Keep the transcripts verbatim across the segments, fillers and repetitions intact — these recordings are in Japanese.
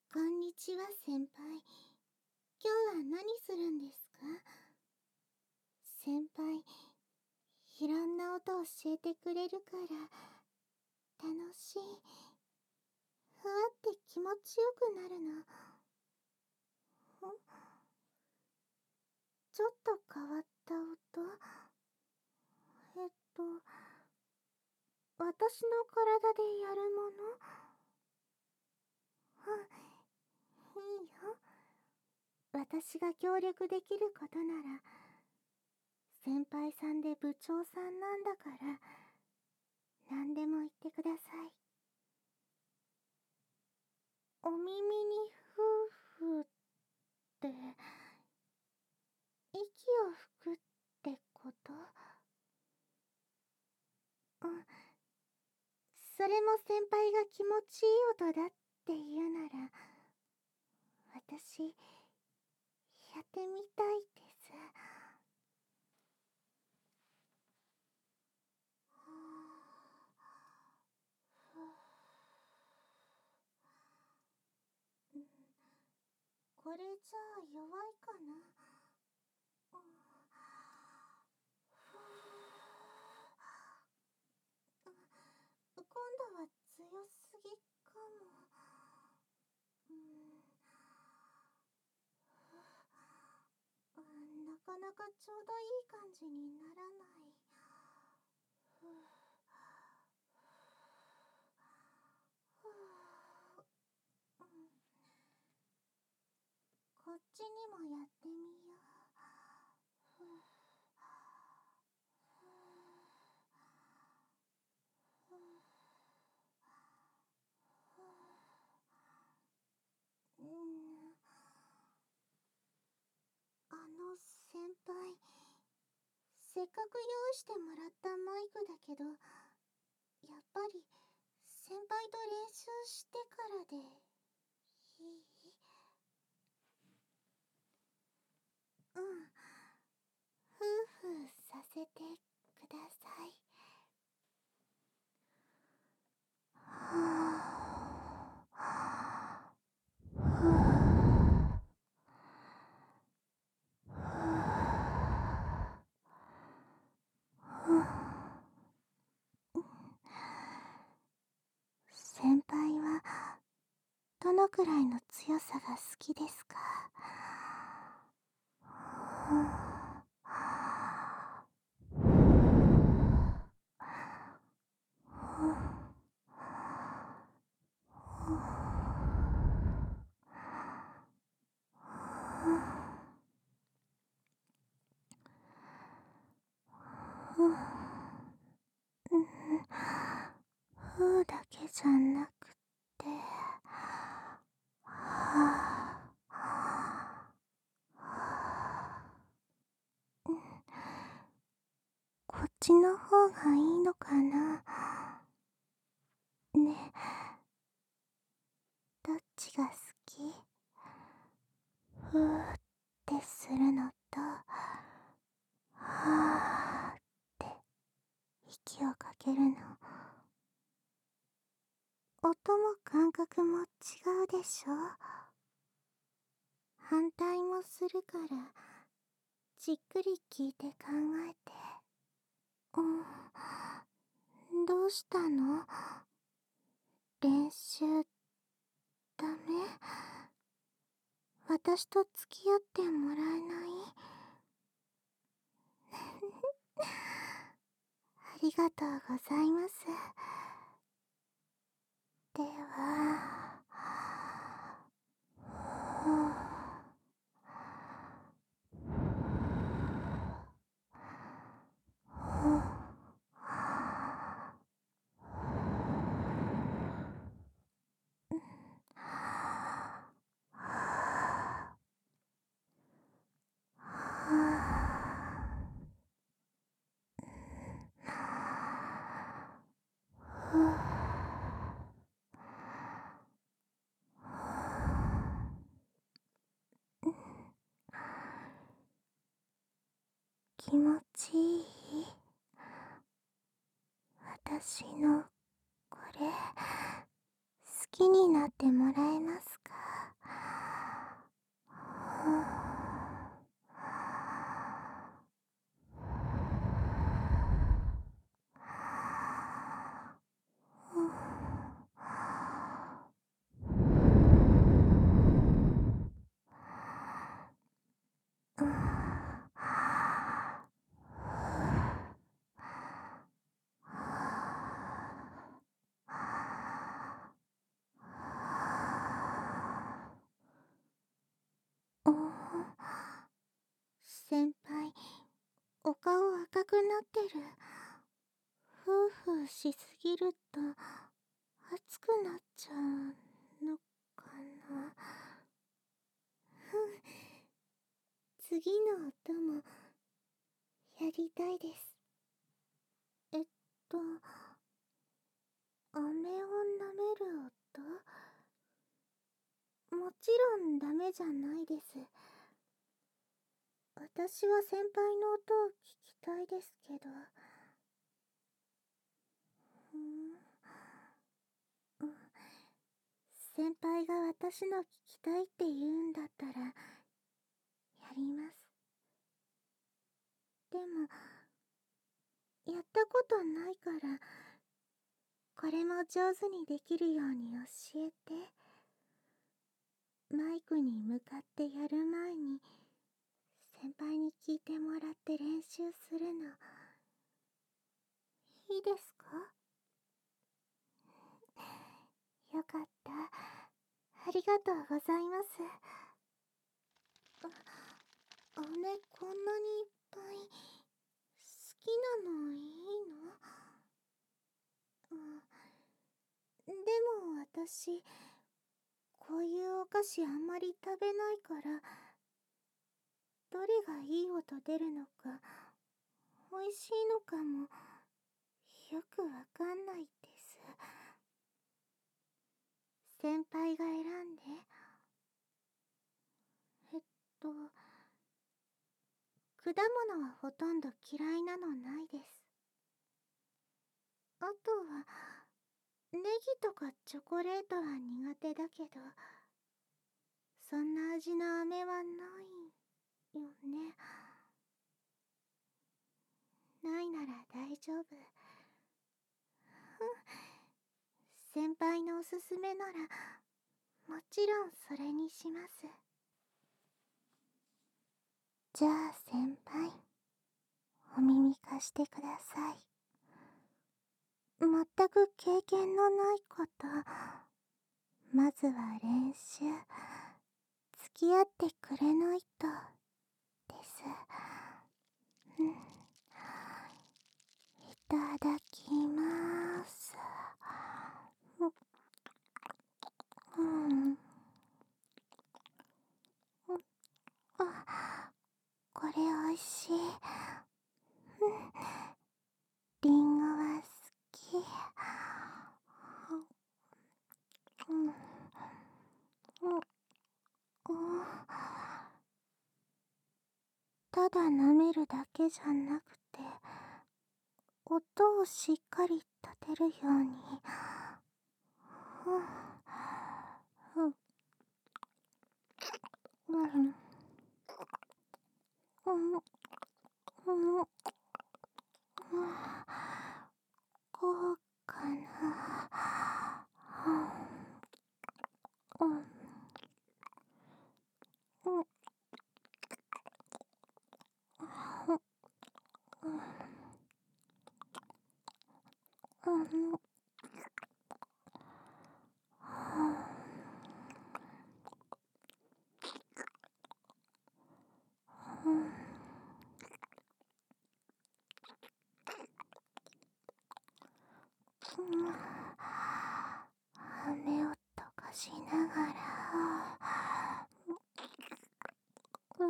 こんにちは先輩。今日は何するんですか？先輩、いろんな音を教えてくれるから楽しい。ふわって気持ちよくなるの。んちょっと変わった音。えっと、私の体でやるもの。うん、いいよ。私が協力できることなら、先輩さんで部長さんなんだから、何でも言ってください。お耳にふーふーって、息を吹くってこと？うん。それも先輩が気持ちいい音だって言うなら、私、やってみたいです。これじゃあ弱いかな。今度は強すぎかも。うん、なかなかちょうどいい感じにならない。こっちにもやってみよう。うん。あの先輩、せっかく用意してもらったマイクだけど、やっぱり先輩と練習してからでいい？うん。ふうふうさせてください。先輩はどのくらいの強さが好きですか？ふうだけじゃなくて、はぁ、こっちの方がいいのかな。ね、どっちが好き？ふーってするのと、はーって息をかけるの。音も感覚も違うでしょ？反対もするから、じっくり聞いて考えて。うん、どうしたの？練習、ダメ？私と付き合ってもらえない？ありがとうございます。では、ふ気持ちいい？私のこれ好きになってもらえますか？ くなってる。ふうふうしすぎると熱くなっちゃうのかな。ふん、次の音もやりたいです。えっと、飴を舐める音？もちろんダメじゃないです。私は先輩の音を聞きたいですけど。ふん、うん、先輩が私の聞きたいって言うんだったらやります。でもやったことないからこれも上手にできるように教えて。マイクに向かってやる前に先輩に聞いてもらって練習するのいいですか？よかった。ありがとうございます。あ、飴こんなにいっぱい。好きなのいいの？うん、でも私こういうお菓子あんまり食べないからどれがいい音出るのか美味しいのかもよくわかんないです。先輩が選んで。えっと果物はほとんど嫌いなのないです。あとはネギとかチョコレートは苦手だけどそんな味の飴はないよね。ないなら大丈夫。先輩のおすすめならもちろんそれにします。じゃあ先輩お耳貸してください。全く経験のないこと、まずは練習付き合ってくれないとです。うん、いただきます。うん、あ、これおいしい。リンゴは好き。うん、うん、うん、ただ舐めるだけじゃなくて音をしっかり立てるように。うん、うん、うん、うん、うん、こうかな。うん、うん、うん、うん、うん、飴を溶かしながら、うん、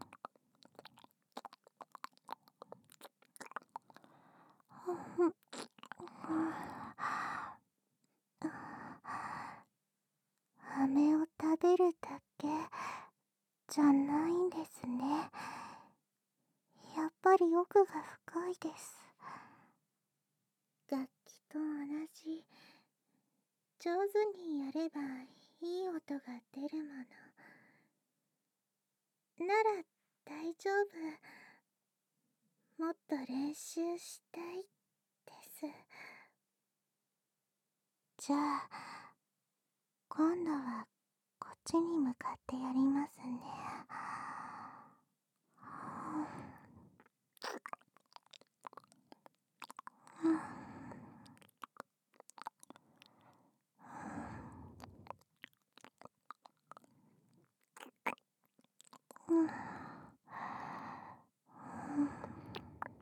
飴を食べるだけじゃないんですね。やっぱり奥が深いです。楽器と同じ上手にやればいい音が出るものなら大丈夫。もっと練習したいです。じゃあ今度はこっちに向かってやりますね。うん、うん、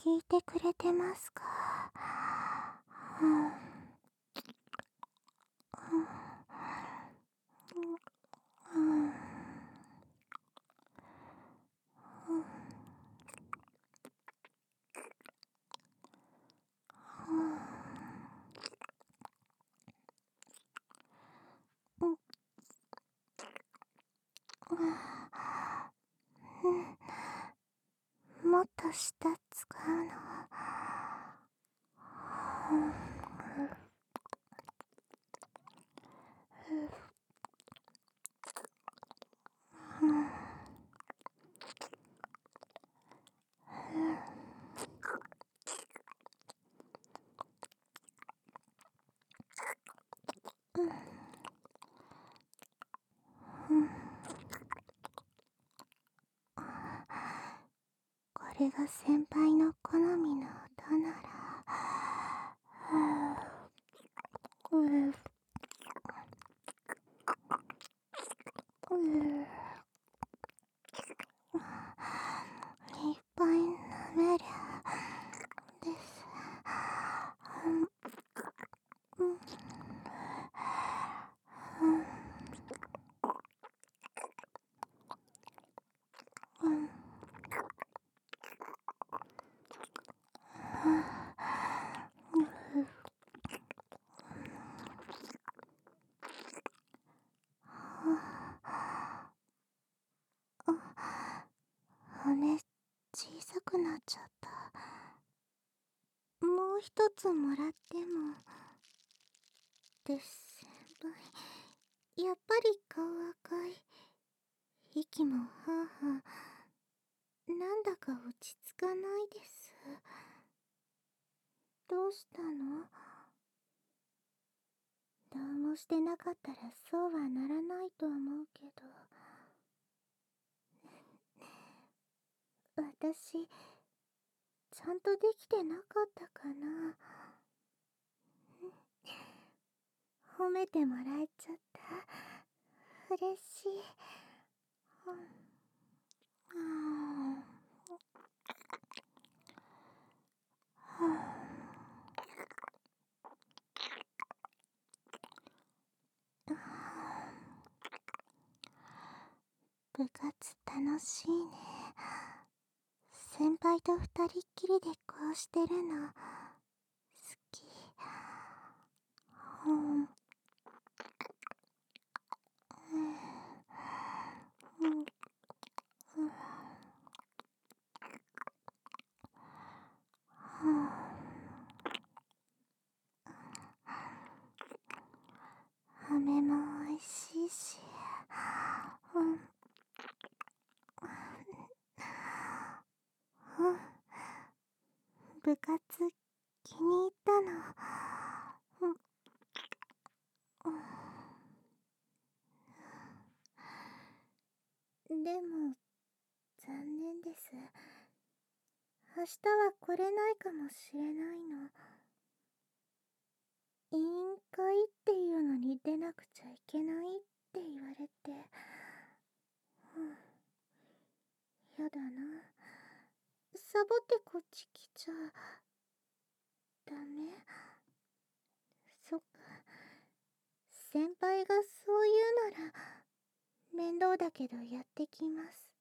聞いてくれてますか？うん、うん、うん、うん、うん、うん、もっと舌使うの。うん、うん、うん。これが先輩の好みの音なら、うん、うん、うん、いっぱい飲めるです。うん、うん、うん、うん、羽小さくなっちゃった。もう一つもらっても。です、先輩。やっぱり顔赤い。息もはあはあ。なんだか落ち着かないです。どうしたの？どうもしてなかったらそうはならないと思うけど。私、ちゃんとできてなかったかな。褒めてもらえちゃった。嬉しい。うん、うん、うん、部活楽しいね。先輩と二人っきりでこうしてるの好き。うん、うん、うん、うん、うん、飴も美味しいし、うん、うん、部活気に入ったの。うん、うん、でも残念です。明日は来れないかもしれないの。委員会っていうのに出なくちゃいけないって言われて。うん、やだな。サボってこっち来ちゃダメ？そっか。先輩がそう言うなら面倒だけどやってきます。